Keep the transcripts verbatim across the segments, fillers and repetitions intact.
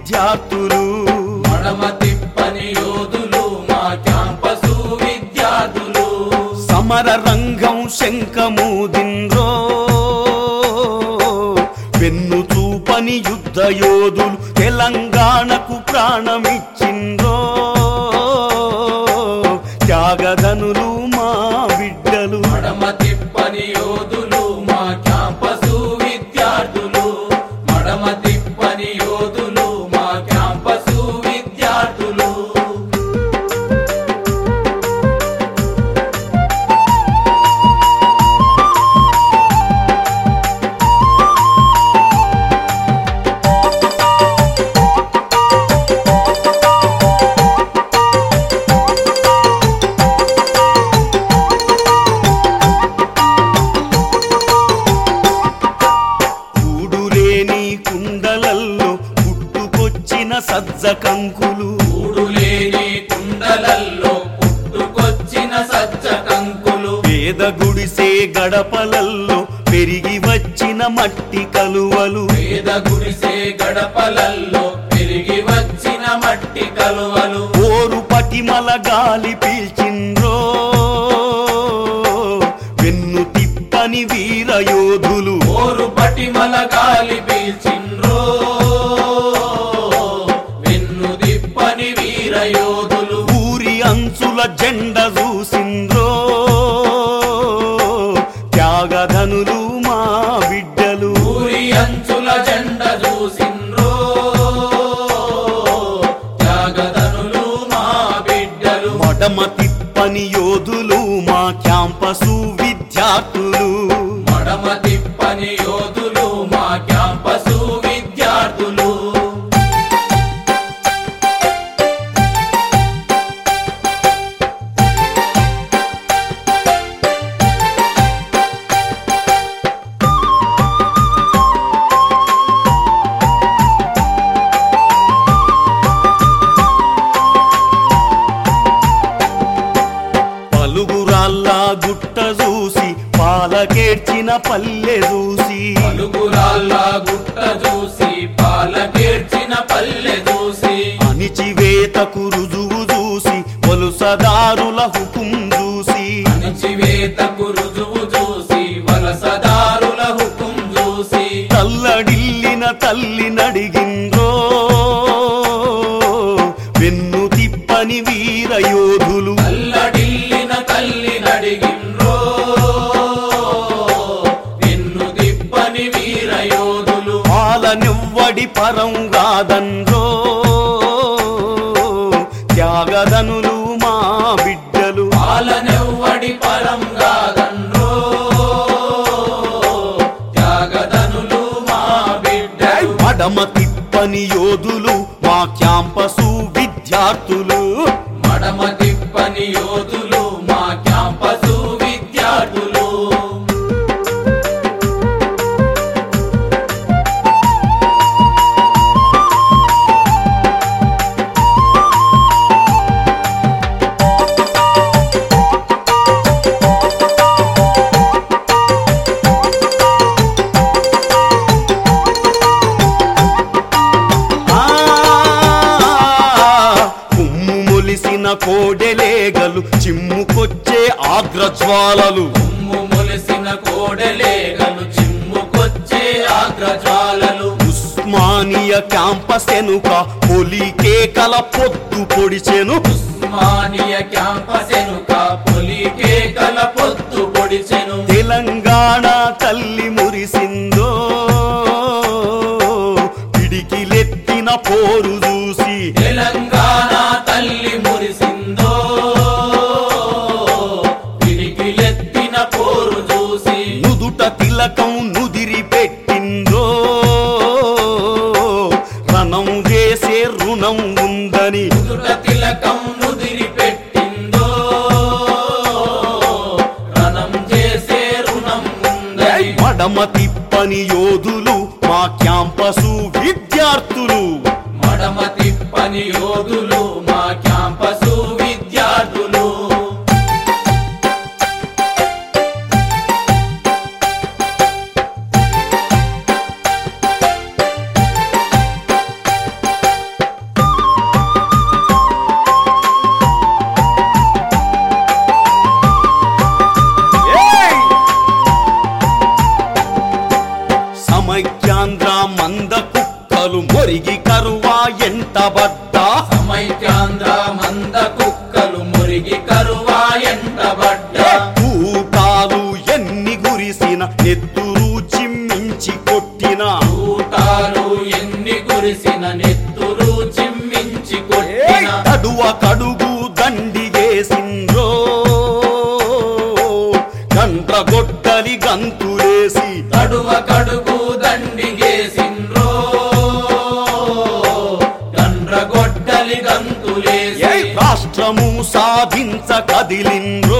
విద్యార్థులు మడమ తిప్పని యోధులు మా క్యాంపసు విద్యార్థులు సమర రంగం శంఖమూదిండ్రో వెన్ను చూపని యుద్ధ యోధులు తెలంగాణకు ప్రాణమిచ్చిండ్రో త్యాగధనులు మా బిడ్డలు మడమ తిప్పని యోధులు మా క్యాంపసు విద్యార్థులు మడమ తిప్పని యోధులు మా క్యాంపసు విద్యార్థులు సజ్జ కంకులు ఊడులేని కుండలల్లో పుట్టుకొచ్చిన సజ్జ కంకులు పేద గుడిసే గడపలల్లో పెరిగి వచ్చిన మట్టి కలువలు పేద గుడిసే గడపలల్లో పెరిగి వచ్చిన మట్టి కలువలు ఓరు పటిమల గాలి పీల్చిండ్రో వెన్ను తిప్పని వీర యోధులు ఓరు పటిమల గాలి పీల్చిండ్రో యోధులు ఊరి అంచుల జెండ చూసిండ్రో త్యాగధనులు మా బిడ్డలు ఊరి అంచుల జెండ చూసిండ్రో త్యాగధనులు మా బిడ్డలు మడమ తిప్పని యోధులు మా క్యాంపసు విద్యార్థులు మడమ తిప్పని యోధులు మా క్యాంపసు విద్యార్థులు గుట్ట చూసి పాలకేర్చిన పల్లె చూసి పలుగురాళ్ళ గుట్ట చూసి పాలకేర్చిన పల్లె చూసి అణిచివేతకు రుజువు చూసి వలసదారుల హుకుం చూసి అణిచివేతకు రుజువు చూసి వలసదారుల హుకుం చూసి తల్లడిల్లిన తల్లి నడిగిండ్రో వెన్ను తిప్పని వీర యోధులు తల్లడిల్లిన తల్లి నడిగిండ్రో వెన్ను తిప్పని వీర యోధులు పాలనివ్వడి పరం కాదన్రో త్యాగధనులు మా బిడ్డలు పాలనెవ్వడి పరం కాదన్రో త్యాగధనులు మా బిడ్డలు మడమ తిప్పని యోధులు మా క్యాంపసు విద్యార్థులు మడమ తిప్పని యోధులు మా క్యాంపసు విద్యార్థులు కోడెలేగలు చిమ్ముకొచ్చే ఆగ్రజ్వాలలు ఉమ్ము మొలిసిన కోడెలేగలు చిమ్ముకొచ్చే ఆగ్రజ్వాలలు ఉస్మానియా క్యాంపస్ ఎనుక పొలికేకల పొద్దు పొడిచెను ఉస్మానియా క్యాంపస్ ఎనుక పొలికేకల పొద్దు పొడిచెను తెలంగాణ తల్లి మురిసిందో పిడికిలెత్తిన పోరు చూసి తెలంగాణ తల్లి మురిసిందో పిడికిలెత్తిన పోరు చూసి నుదుట తిలకం నుదిరి పెట్టిందో రణం చేసే రుణం ఉందని నుదుట తిలకం నుదిరి పెట్టిందో రణం చేసే రుణం ఉందని మడమ తిప్పని యోధులు మా క్యాంపసు విద్యార్థులు మడమ తిప్పని యోధులు మా క్యాంపసు విద్యార్థులు ఎంటబడ్డా సమైక్యాంధ్ర మంద కుక్కలు మురిగి కరువా ఎంటబడ్డా కూటాలు ఎన్ని గురిసిన నెత్తురు చిమ్మించి కొట్టిన ఊటాలు ఎన్ని కురిసిన నెత్తురు చిమ్మించి కొట్టిన కడువ కడుగు దండిగేసిండ్రో గండ్రగొడ్డలి గంతులేసి కడువ కడుగు దండిగేసిండ్రో గండ్రగొడ్డలి గంతులేసి రాష్ట్రము సాధించ కదిలిండ్రో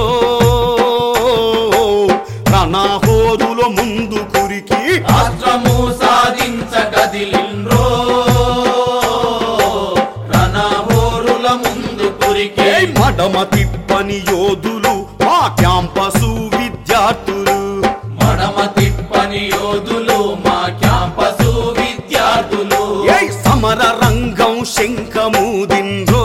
రణహోరుల ముందు కురికి రాష్ట్రము సాధించ కదిలిండ్రో రణహోరుల ముందు కురికి మడమ తిప్పని యోధులు మా క్యాంపసు విద్యార్థులు మడమ తిప్పని యోధులు మా క్యాంపసు విద్యార్థులు సమర రంగం శంఖమూదిండ్రో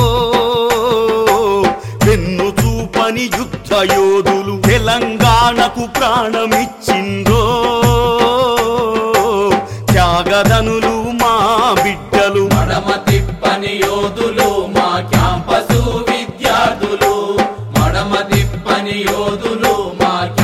వెన్ను చూపని యుద్ధ యోధులు తెలంగాణకు ప్రాణమిచ్చిండ్రో త్యాగదనులు మా బిడ్డలు మడమ తిప్పని యోధులు మా క్యాంపసు విద్యార్థులు మడమ తిప్పని యోధులు మా